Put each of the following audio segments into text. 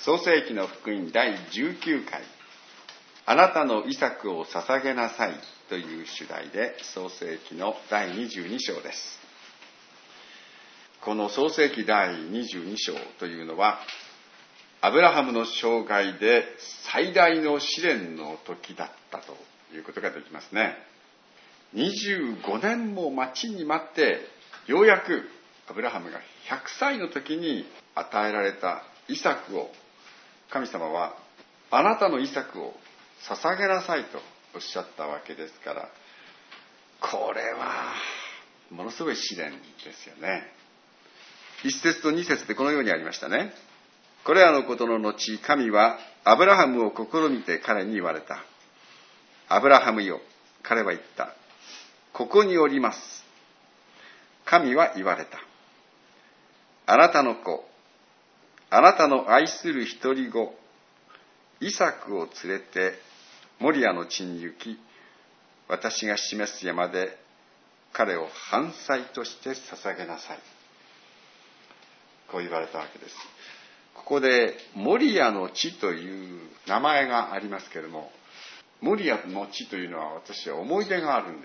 創世記の福音第19回、あなたのイサクを捧げなさいという主題で、創世記の第22章です。この創世記第22章というのは、アブラハムの生涯で最大の試練の時だったということができますね。25年も待ちに待って、ようやくアブラハムが100歳の時に与えられたイサクを、神様はあなたのイサクを捧げなさいとおっしゃったわけですから、これはものすごい試練ですよね。1節と2節でこのようにありましたね。これらのことの後、神はアブラハムを試みて彼に言われた。アブラハムよ、彼は言った。ここにおります。神は言われた。あなたの子、あなたの愛する一人子、イサクを連れてモリアの地に行き、私が示す山で彼を燔祭として捧げなさい。こう言われたわけです。ここでモリアの地という名前がありますけれども、モリアの地というのは私は思い出があるんです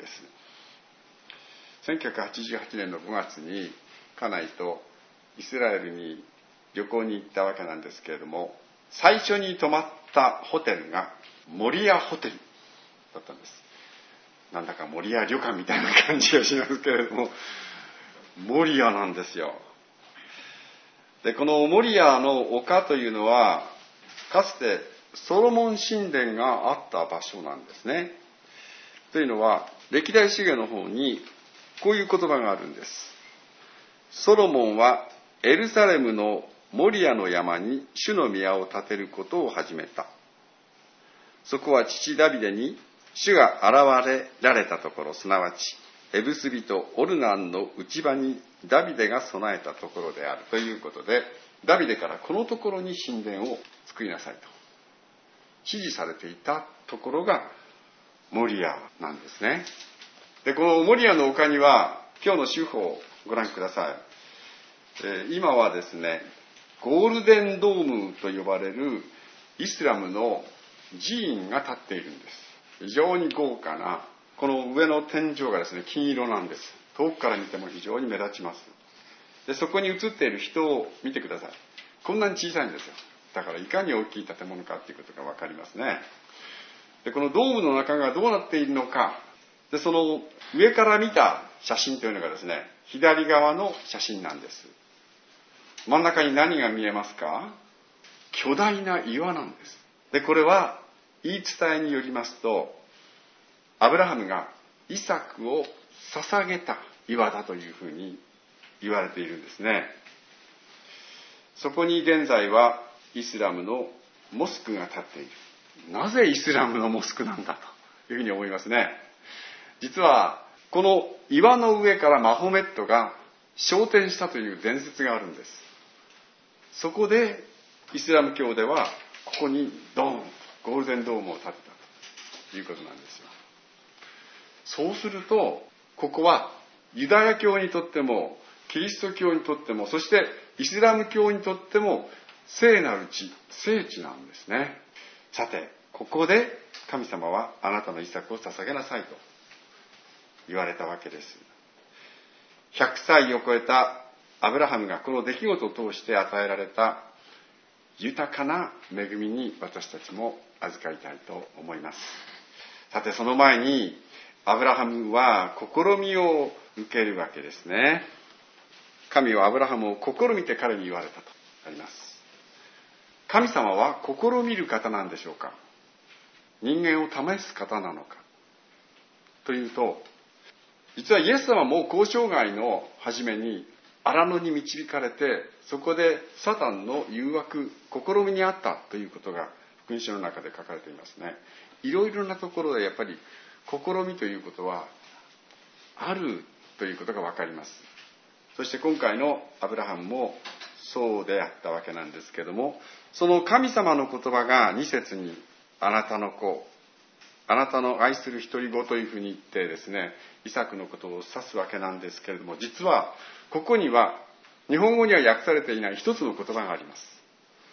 。1988年の5月に家内とイスラエルに旅行に行ったわけなんですけれども、最初に泊まったホテルがモリアホテルだったんです。なんだかモリア旅館みたいな感じがしますけれども、モリアなんですよ。で、このモリアの丘というのは、かつてソロモン神殿があった場所なんですね。というのは、歴代史言の方にこういう言葉があるんです。ソロモンはエルサレムのモリアの山に主の宮を建てることを始めた。そこは父ダビデに主が現れられたところ、すなわちエブス人オルナンの内場にダビデが備えたところであるということで、ダビデからこのところに神殿を作りなさいと指示されていたところがモリアなんですね。で、このモリアの丘には今日の手法をご覧ください。今はですね、ゴールデンドームと呼ばれるイスラムの寺院が建っているんです。非常に豪華な、この上の天井がですね、金色なんです。遠くから見ても非常に目立ちます。で、そこに映っている人を見てください。こんなに小さいんですよ。だからいかに大きい建物かっていうことがわかりますね。で、このドームの中がどうなっているのか。で、その上から見た写真というのがですね、左側の写真なんです。真ん中に何が見えますか？巨大な岩なんです。で、これは言い伝えによりますと、アブラハムがイサクを捧げた岩だというふうに言われているんですね。そこに現在はイスラムのモスクが建っている。なぜイスラムのモスクなんだというふうに思いますね。実はこの岩の上からマホメットが昇天したという伝説があるんです。そこでイスラム教ではここにドーンゴールデンドームを建てたということなんですよ。そうするとここはユダヤ教にとってもキリスト教にとっても、そしてイスラム教にとっても聖なる地、聖地なんですね。さて、ここで神様はあなたのイサクを捧げなさいと言われたわけです。100歳を超えたアブラハムがこの出来事を通して与えられた豊かな恵みに私たちも預かりたいと思います。さて、その前にアブラハムは試みを受けるわけですね。神はアブラハムを試みて彼に言われたとあります。神様は試みる方なんでしょうか？人間を試す方なのかというと、実はイエス様も交渉外の初めに荒野に導かれて、そこでサタンの誘惑、試みにあったということが福音書の中で書かれていますね。いろいろなところでやっぱり試みということはあるということが分かります。そして今回のアブラハムもそうであったわけなんですけども、その神様の言葉が2節にあなたの子、あなたの愛する一人子というふうに言ってですね、イサクのことを指すわけなんですけれども、実はここには日本語には訳されていない一つの言葉があります。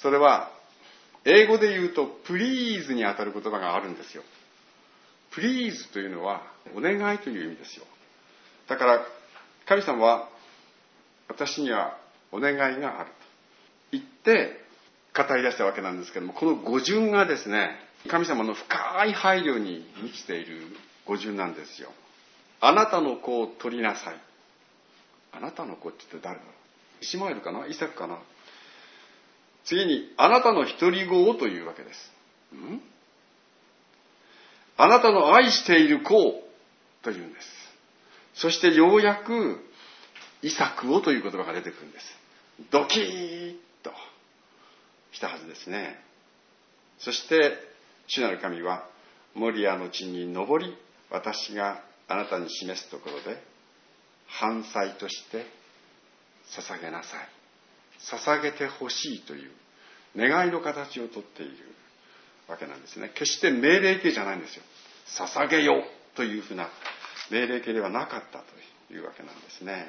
それは英語で言うとプリーズにあたる言葉があるんですよ。プリーズというのはお願いという意味ですよ。だから神様は私にはお願いがあると言って語り出したわけなんですけども、この語順がですね、神様の深い配慮に満ちている語順なんですよ。あなたの子を取りなさい。あなたの子って言って誰だろう。イシマエルかな、イサクかな。次にあなたの独り子をというわけです。あなたの愛している子をというんです。そしてようやくイサクをという言葉が出てくるんです。ドキーッとしたはずですね。そして主なる神はモリアの地に登り、私があなたに示すところで燔祭として捧げなさい、捧げてほしいという願いの形をとっているわけなんですね。決して命令形じゃないんですよ。捧げよというふうな命令形ではなかったというわけなんですね。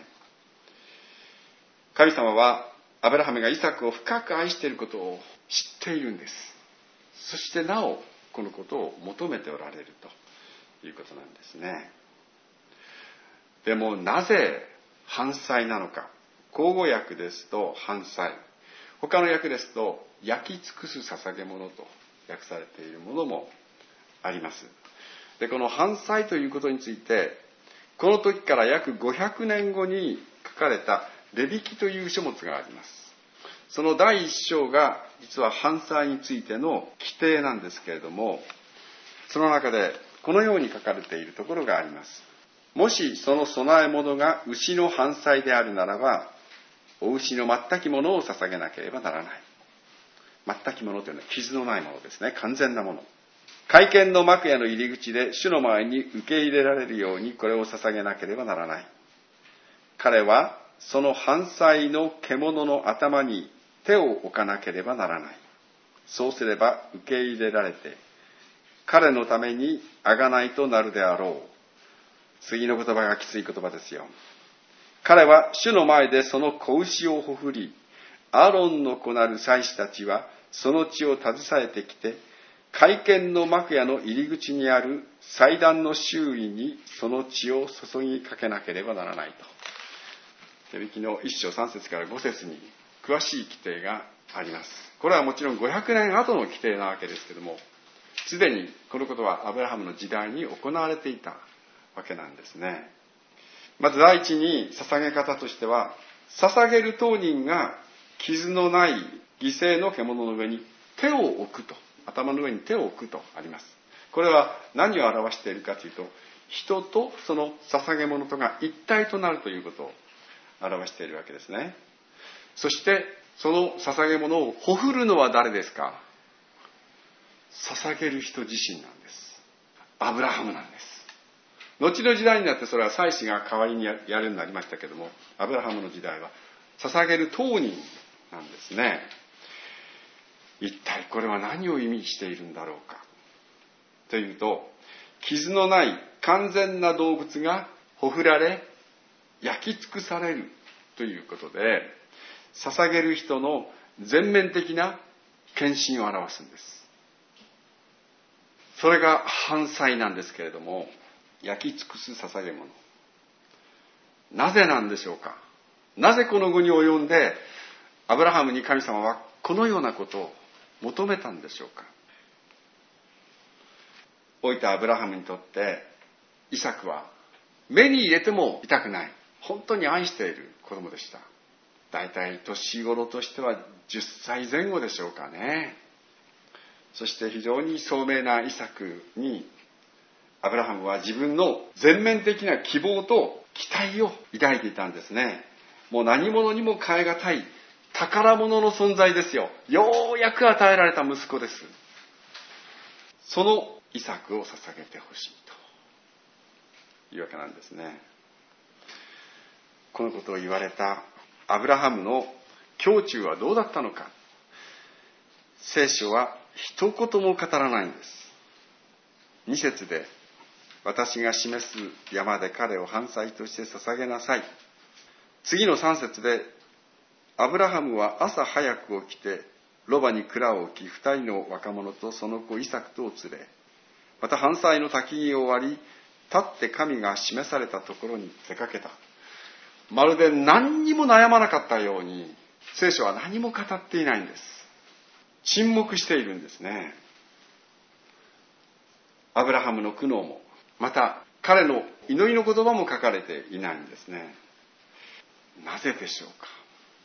神様はアブラハムがイサクを深く愛していることを知っているんです。そしてなおこのことを求めておられるということなんですね。でもなぜ燔祭なのか。口語訳ですと燔祭、他の訳ですと焼き尽くす捧げ物と訳されているものもあります。でこの燔祭ということについて、この時から約500年後に書かれたレビ記という書物があります。その第一章が実は燔祭についての規定なんですけれども、その中でこのように書かれているところがあります。もしその供え物が牛の燔祭であるならば、お牛の全きものを捧げなければならない。全きものというのは傷のないものですね。完全なもの。会見の幕屋の入り口で主の前に受け入れられるようにこれを捧げなければならない。彼はその燔祭の獣の頭に手を置かなければならない。そうすれば受け入れられて、彼のために贖いとなるであろう。次の言葉がきつい言葉ですよ。彼は主の前でその子牛をほふり、アロンの子なる祭司たちはその血を携えてきて、会見の幕屋の入り口にある祭壇の周囲にその血を注ぎかけなければならないと。レビ記の1章3節から5節に詳しい規定があります。これはもちろん500年後の規定なわけですけれども、すでにこのことはアブラハムの時代に行われていたわけなんですね。まず第一に捧げ方としては、捧げる当人が傷のない犠牲の獣の上に手を置くと、頭の上に手を置くとあります。これは何を表しているかというと、人とその捧げ物とが一体となるということを表しているわけですね。そしてその捧げ物をほふるのは誰ですか。捧げる人自身なんです。アブラハムなんです。後の時代になってそれは祭司が代わりにやるようになりましたけども、アブラハムの時代は捧げる当人なんですね。一体これは何を意味しているんだろうかというと、傷のない完全な動物がほふられ焼き尽くされるということで、捧げる人の全面的な献身を表すんです。それが燔祭なんですけれども、焼き尽くす捧げ物。なぜなんでしょうか。なぜこの後に及んでアブラハムに神様はこのようなことを求めたんでしょうか。老いたアブラハムにとってイサクは目に入れても痛くない、本当に愛している子供でした。だいたい年頃としては10歳前後でしょうかね。そして非常に聡明なイサクにアブラハムは自分の全面的な希望と期待を抱いていたんですね。もう何者にも代え難い宝物の存在ですよ。ようやく与えられた息子です。そのイサクを捧げてほしいというわけなんですね。このことを言われたアブラハムの胸中はどうだったのか。聖書は一言も語らないんです。2節で、私が示す山で彼を燔祭として捧げなさい。次の3節で、アブラハムは朝早く起きてロバに蔵を置き、二人の若者とその子イサクとを連れ、また燔祭の焚き木を割り、立って神が示されたところに出かけた。まるで何にも悩まなかったように、聖書は何も語っていないんです。沈黙しているんですね。アブラハムの苦悩も、また彼の祈りの言葉も書かれていないんですね。なぜでしょうか。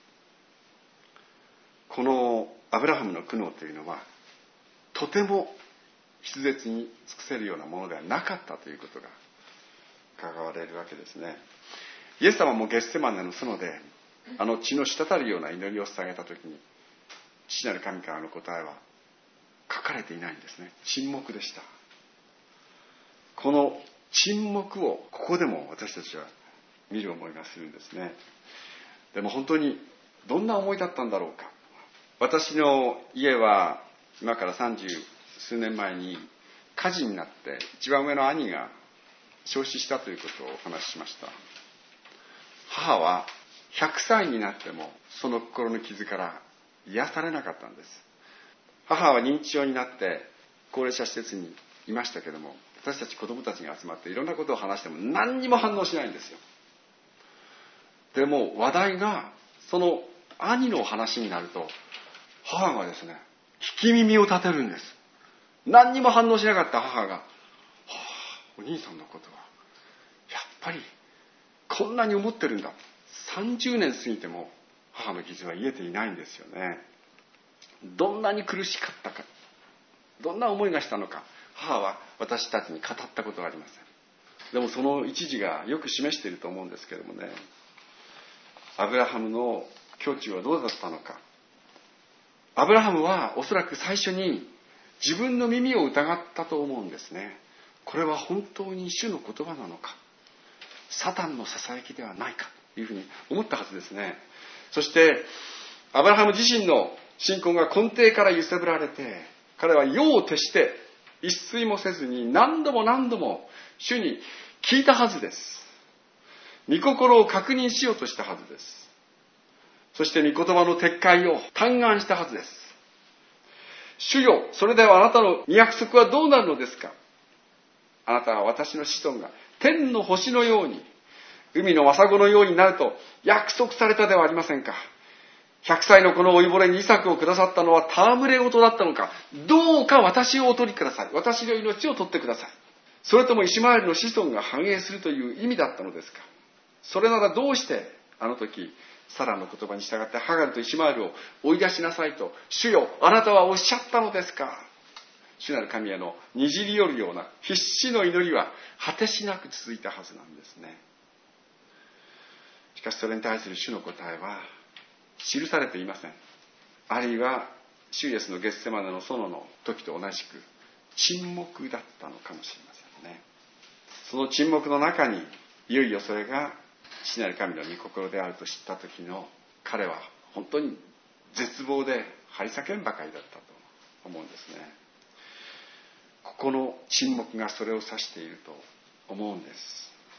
このアブラハムの苦悩というのは、とても筆舌に尽くせるようなものではなかったということが書かれるわけですね。イエス様もゲッセマネの園で、血の滴るような祈りを捧げたときに、父なる神からの答えは書かれていないんですね。沈黙でした。この沈黙をここでも私たちは見る思いがするんですね。でも本当にどんな思いだったんだろうか。私の家は今から30数年前に火事になって一番上の兄が焼死したということをお話ししました。母は100歳になってもその心の傷から癒されなかったんです。母は認知症になって高齢者施設にいましたけども、私たち子供たちが集まっていろんなことを話しても何にも反応しないんですよ。でも話題がその兄の話になると、母がですね、聞き耳を立てるんです。何にも反応しなかった母が、お兄さんのことはやっぱりこんなに思ってるんだ。30年過ぎても母の傷は癒えていないんですよね。どんなに苦しかったか、どんな思いがしたのか、母は私たちに語ったことがありません。でもその一時がよく示していると思うんですけれどもね、アブラハムの胸中はどうだったのか。アブラハムはおそらく最初に自分の耳を疑ったと思うんですね。これは本当に主の言葉なのか、サタンのささやきではないかというふうに思ったはずですね。そしてアブラハム自身の信仰が根底から揺さぶられて、彼は夜を徹して一睡もせずに何度も何度も主に聞いたはずです。御心を確認しようとしたはずです。そして御言葉の撤回を嘆願したはずです。主よ、それではあなたの御約束はどうなるのですか。あなたは私の子孫が天の星のように、海のワサゴのようになると約束されたではありませんか。100歳のこの老いぼれにイサクをくださったのは戯れ事だったのか。どうか私をお取りください。私の命を取ってください。それともイシュマエルの子孫が繁栄するという意味だったのですか。それならどうしてあの時サラの言葉に従ってハガルとイシュマエルを追い出しなさいと主よあなたはおっしゃったのですか。主なる神へのにじり寄るような必死の祈りは果てしなく続いたはずなんですね。しかしそれに対する主の答えは記されていません。あるいは主イエスのゲッセマネの園の時と同じく沈黙だったのかもしれませんね。その沈黙の中にいよいよそれが父なる神の御心であると知った時の彼は本当に絶望で張り叫んばかりだったと思うんですね。ここの沈黙がそれを指していると思うんです。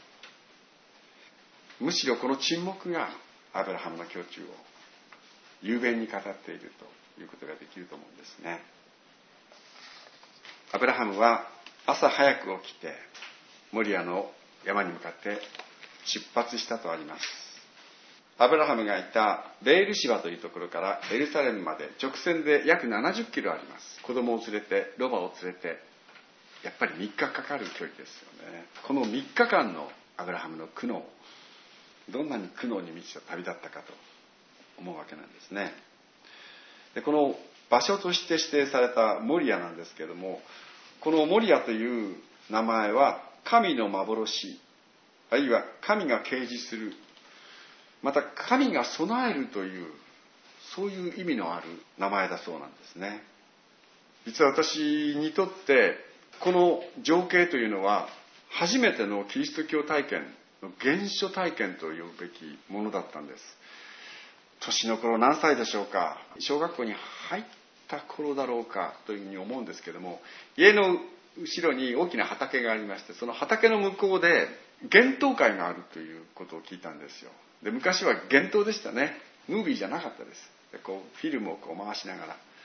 むしろこの沈黙がアブラハムの胸中を雄弁に語っているということができると思うんですね。アブラハムは朝早く起きてモリアの山に向かって出発したとあります。アブラハムがいたベールシバというところからエルサレムまで直線で約70キロあります。子供を連れてロバを連れてやっぱり3日かかる距離ですよね。この3日間のアブラハムの苦悩、どんなに苦悩に満ちた旅だったかと思うわけなんですね。でこの場所として指定されたモリアなんですけれども、このモリアという名前は神の幻、あるいは神が啓示する、また神が備えるという、そういう意味のある名前だそうなんですね。実は私にとってこの情景というのは初めてのキリスト教体験の原初体験と呼ぶべきものだったんです。年の頃何歳でしょうか。小学校に入った頃だろうかというふうに思うんですけども、家の後ろに大きな畑がありまして、その畑の向こうで幻灯会があるということを聞いたんですよ。で昔は幻灯でしたね。ムービーじゃなかったです。でこうフィルムを回しながら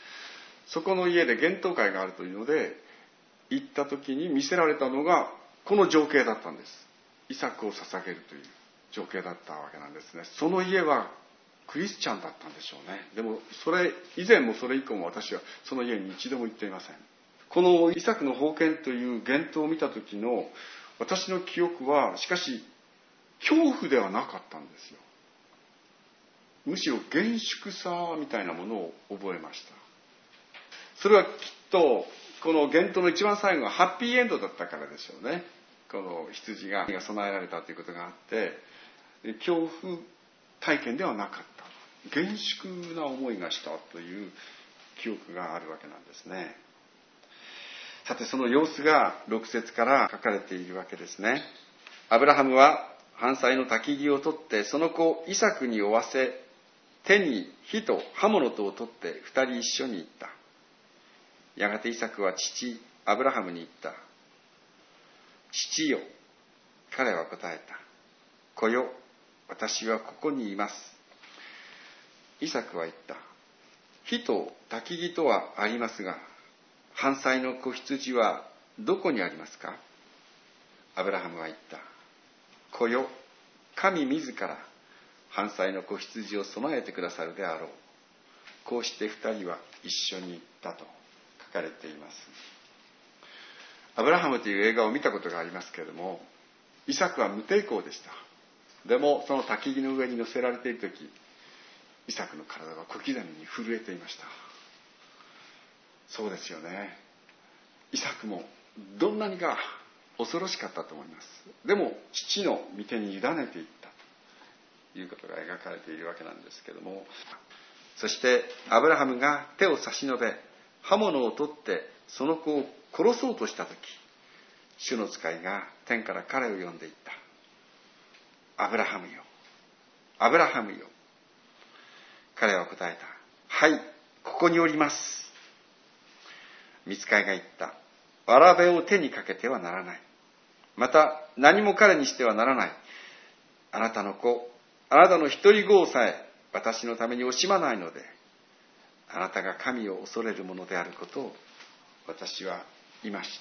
そこの家で幻灯会があるというので行った時に見せられたのがこの情景だったんです。イサクを捧げるという情景だったわけなんですね。その家はクリスチャンだったんでしょうね。でもそれ以前もそれ以降も私はその家に一度も行っていません。このイサクの宝剣という幻灯を見た時の私の記憶はしかし恐怖ではなかったんですよ。むしろ厳粛さみたいなものを覚えました。それはきっとこの幻灯の一番最後がハッピーエンドだったからでしょうね。この羊が備えられたということがあって恐怖体験ではなかった、厳粛な思いがしたという記憶があるわけなんですね。さてその様子が6節から書かれているわけですね。アブラハムは燔祭の焚き木を取ってその子イサクに負わせ、手に火と刃物とを取って2人一緒に行った。やがてイサクは父アブラハムに言った。父よ、彼は答えた。子よ、私はここにいます。イサクは言った。火と焚き木とはありますが、燔祭の子羊はどこにありますか？アブラハムは言った。子よ、神自ら燔祭の子羊を備えてくださるであろう。こうして二人は一緒に行ったと書かれています。アブラハムという映画を見たことがありますけれども、イサクは無抵抗でした。でもその焚き木の上に乗せられているとき、イサクの体は小刻みに震えていました。そうですよね。イサクもどんなにか恐ろしかったと思います。でも父の御手に委ねていったということが描かれているわけなんですけれども、そしてアブラハムが手を差し伸べ刃物を取ってその子を殺そうとしたとき、主の使いが天から彼を呼んでいった。アブラハムよ、アブラハムよ。彼は答えた。はい、ここにおります。御使いが言った。わらべを手にかけてはならない。また何も彼にしてはならない。あなたの子、あなたの一人子さえ私のために惜しまないので、あなたが神を恐れるものであることを私は今知った。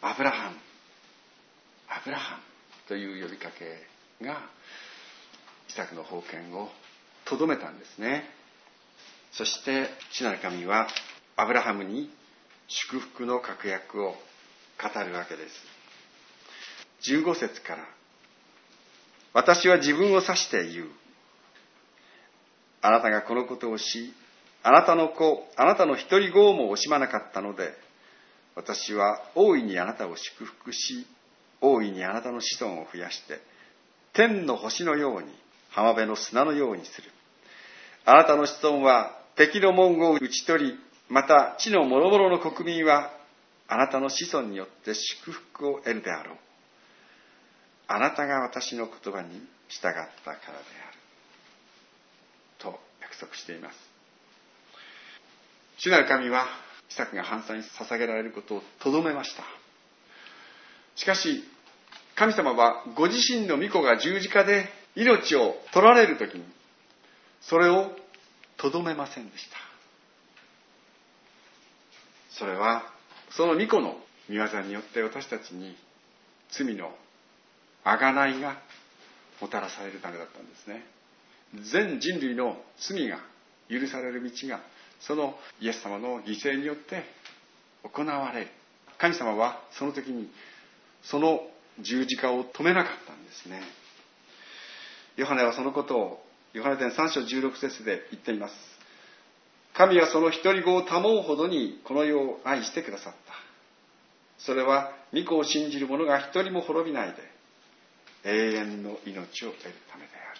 アブラハム、アブラハムという呼びかけがイサクの宝剣をとどめたんですね。そして主なる神はアブラハムに祝福の確約を語るわけです。15節から、私は自分を指して言う。あなたがこのことをし、あなたの子、あなたの一人子をも惜しまなかったので、私は大いにあなたを祝福し、大いにあなたの子孫を増やして、天の星のように、浜辺の砂のようにする。あなたの子孫は敵の門を打ち取り、また地の諸々の国民はあなたの子孫によって祝福を得るであろう。あなたが私の言葉に従ったからである。と約束しています。主なる神はイサクが燔祭に捧げられることをとどめました。しかし神様はご自身の御子が十字架で命を取られるときにそれをとどめませんでした。それはその御子の御業によって私たちに罪の贖いがもたらされるためだったんですね。全人類の罪が許される道がそのイエス様の犠牲によって行われる。神様はその時にその十字架を止めなかったんですね。ヨハネはそのことをヨハネ伝3章16節で言っています。神はその一人子を賜うほどにこの世を愛してくださった。それは御子を信じる者が一人も滅びないで永遠の命を得るためである。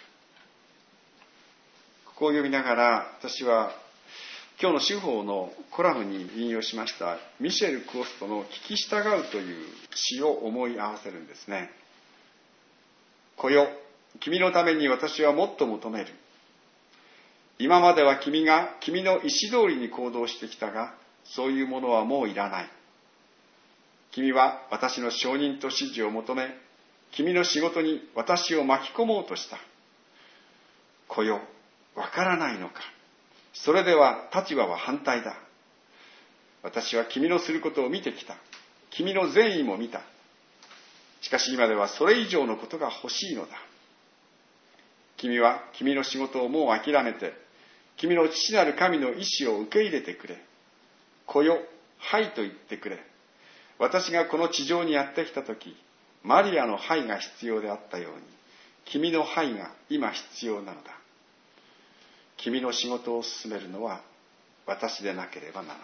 ここを読みながら私は今日の司法のコラムに引用しましたミシェル・クオストの聞き従うという詩を思い合わせるんですね。子よ、君のために私はもっと求める。今までは君が君の意思通りに行動してきたが、そういうものはもういらない。君は私の承認と指示を求め、君の仕事に私を巻き込もうとした。子よ、わからないのか。 それでは立場は反対だ。私は君のすることを見てきた。君の善意も見た。しかし今ではそれ以上のことが欲しいのだ。君は君の仕事をもう諦めて、君の父なる神の意志を受け入れてくれ。来よ、はいと言ってくれ。私がこの地上にやってきたとき、マリアのはいが必要であったように、君のはいが今必要なのだ。君の仕事を進めるのは私でなければならない。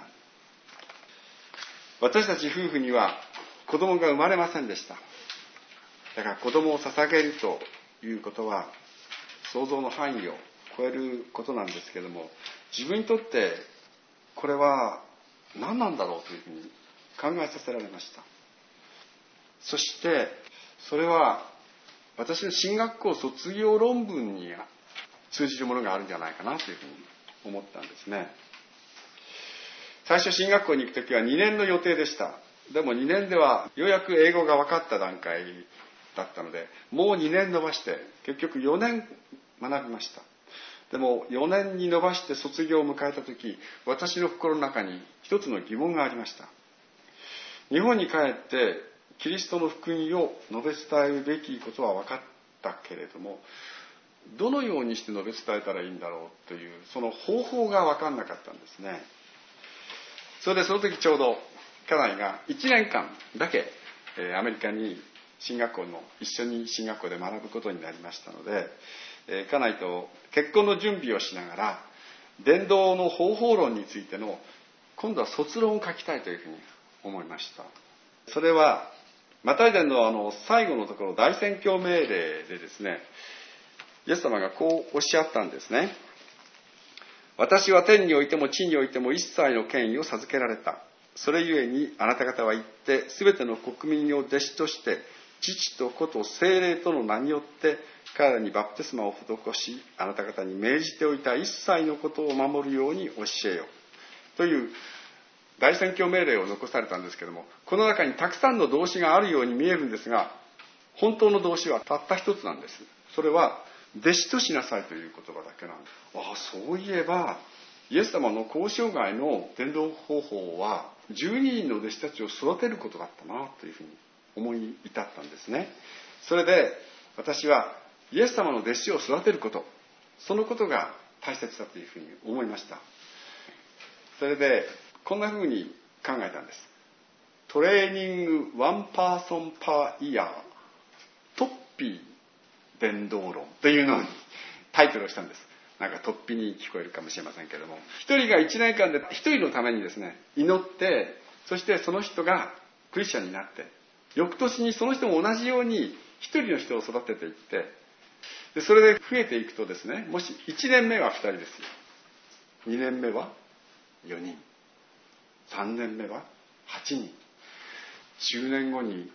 私たち夫婦には子供が生まれませんでした。だから子供を捧げるということは想像の範囲を超えることなんですけれども、自分にとってこれは何なんだろうというふうに考えさせられました。そしてそれは私の進学校卒業論文に通じるものがあるんじゃないかなというふうに思ったんですね。最初進学校に行くときは2年の予定でした。でも2年ではようやく英語が分かった段階だったので、もう2年延ばして結局4年学びました。でも4年に延ばして卒業を迎えたとき、私の心の中に一つの疑問がありました。日本に帰ってキリストの福音を述べ伝えるべきことは分かったけれども、どのようにして述べ伝えたらいいんだろうというその方法が分かんなかったんですね。それでその時ちょうど家内が1年間だけアメリカに一緒に進学校で学ぶことになりましたので、家内と結婚の準備をしながら伝道の方法論についての今度は卒論を書きたいというふうに思いました。それはマタイ伝の最後のところ、大宣教命令でですね、イエス様がこうおっしゃったんですね。私は天においても地においても一切の権威を授けられた。それゆえにあなた方は行ってすべての国民を弟子として父と子と聖霊との名によって彼らにバプテスマを施し、あなた方に命じておいた一切のことを守るように教えよという大宣教命令を残されたんですけども、この中にたくさんの動詞があるように見えるんですが、本当の動詞はたった一つなんです。それは弟子としなさいという言葉だけなんです。そういえばイエス様の交渉外の伝道方法は12人の弟子たちを育てることだったなというふうに思い至ったんですね。それで私はイエス様の弟子を育てること、そのことが大切だというふうに思いました。それでこんなふうに考えたんです。トレーニングワンパーソンパーイヤートッピー伝道論というのにタイトルをしたんです。なんか突飛に聞こえるかもしれませんけれども、一人が1年間で一人のためにですね祈って、そしてその人がクリスチャンになって、翌年にその人も同じように一人の人を育てていって、でそれで増えていくとですね、もし1年目は2人ですよ、2年目は4人、3年目は8人、10年後に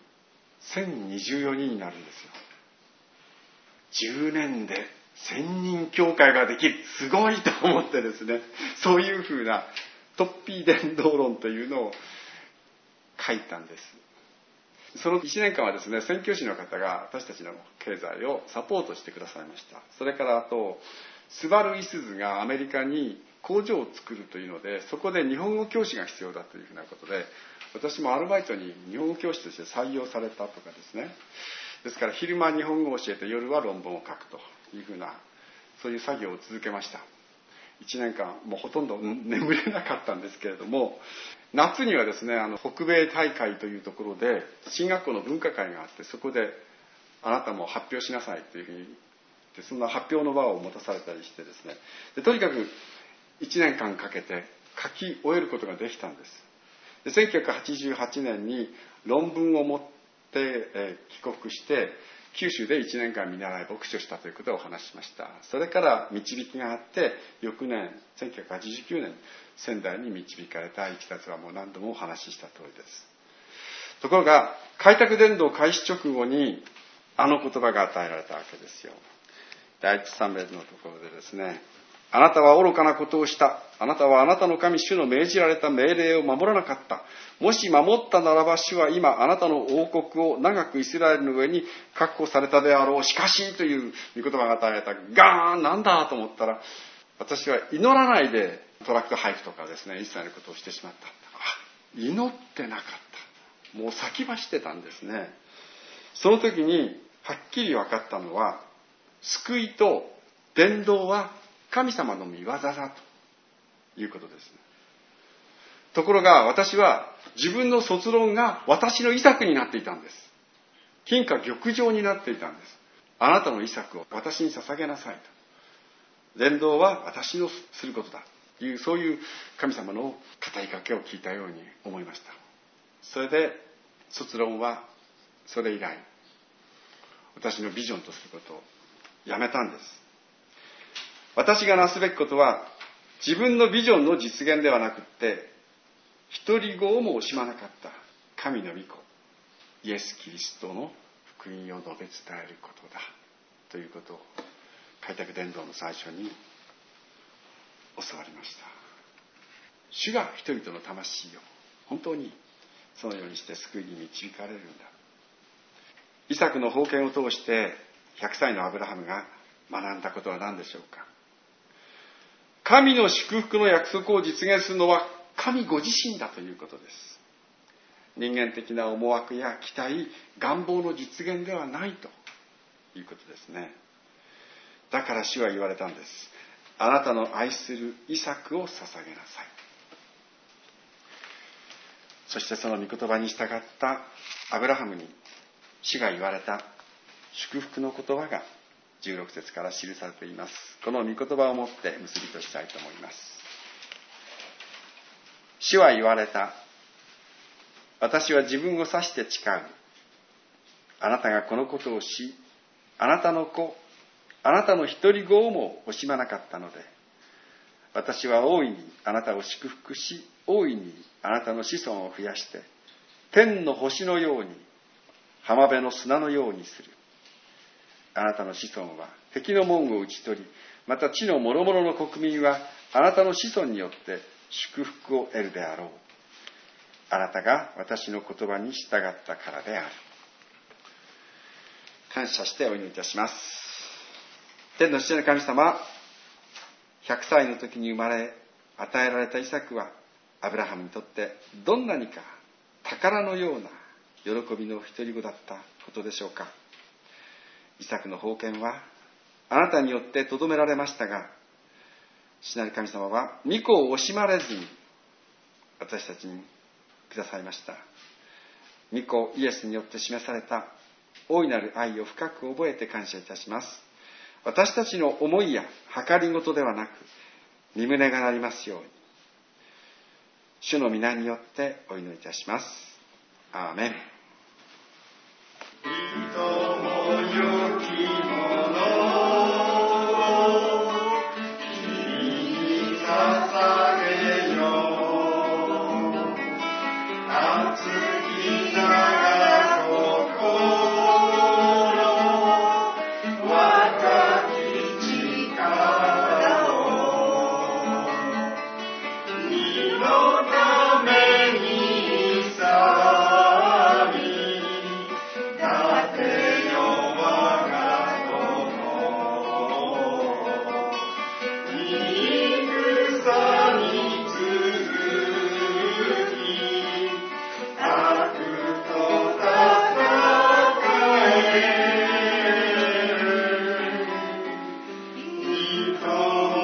1024人になるんですよ。10年で1000人教会ができる、すごいと思ってですね、そういうふうなトッピー伝道論というのを書いたんです。その1年間はですね、宣教師の方が私たちの経済をサポートしてくださいました。それからあとスバルイスズがアメリカに工場を作るというので、そこで日本語教師が必要だというふうなことで、私もアルバイトに日本語教師として採用されたとかですね。ですから昼間日本語を教えて夜は論文を書くというふうな、そういう作業を続けました。1年間もうほとんど眠れなかったんですけれども、夏にはですね、北米大会というところで進学校の文化会があって、そこであなたも発表しなさいというふうに言って、そんな発表の場を持たされたりしてですね、でとにかく1年間かけて書き終えることができたんです。で1988年に論文を持って帰国して九州で1年間見習い牧師をしたということをお話ししました。それから導きがあって、翌年1989年仙台に導かれたいきさつはもう何度もお話しした通りです。ところが開拓伝道開始直後にあの言葉が与えられたわけですよ。第一賛美のところでですね、あなたは愚かなことをした。あなたはあなたの神主の命じられた命令を守らなかった。もし守ったならば主は今あなたの王国を長くイスラエルの上に確保されたであろう。しかしという御言葉が与えられた。ガーンなんだと思ったら、 私は祈らないでトラクト配布とかですね、一切のことをしてしまった。祈ってなかった。もう先走ってたんですね。その時にはっきり分かったのは、救いと伝道は神様の御業だということです。ところが私は自分の卒論が私の遺作になっていたんです。金貨玉状になっていたんです。あなたの遺作を私に捧げなさいと。伝道は私のすることだという、そういう神様の語りかけを聞いたように思いました。それで卒論はそれ以来私のビジョンとすることをやめたんです。私がなすべきことは自分のビジョンの実現ではなくって、一人子をも惜しまなかった神の御子イエス・キリストの福音を述べ伝えることだということを開拓伝道の最初に教わりました。主が人々の魂を本当にそのようにして救いに導かれるんだ。イサクの封建を通して100歳のアブラハムが学んだことは何でしょうか。神の祝福の約束を実現するのは神ご自身だということです。人間的な思惑や期待、願望の実現ではないということですね。だから主は言われたんです。あなたの愛するイサクを捧げなさい。そしてその御言葉に従ったアブラハムに主が言われた祝福の言葉が16節から記されています。この御言葉をもって結びとしたいと思います。主は言われた。私は自分を指して誓う。あなたがこのことをし、あなたの子、あなたの一人子をも惜しまなかったので、私は大いにあなたを祝福し、大いにあなたの子孫を増やして、天の星のように、浜辺の砂のようにする。あなたの子孫は敵の門を打ち取り、また地の諸々の国民はあなたの子孫によって祝福を得るであろう。あなたが私の言葉に従ったからである。感謝してお祈りいたします。天の父なる神様、100歳の時に生まれ与えられたイサクはアブラハムにとってどんなにか宝のような喜びの独り子だったことでしょうか。イサクの封建はあなたによってとどめられましたが、父なる神様は御子を惜しまれずに私たちにくださいました。御子イエスによって示された大いなる愛を深く覚えて感謝いたします。私たちの思いや計りごとではなく、身胸がなりますように、主の皆によってお祈りいたします。アーメン。 Oh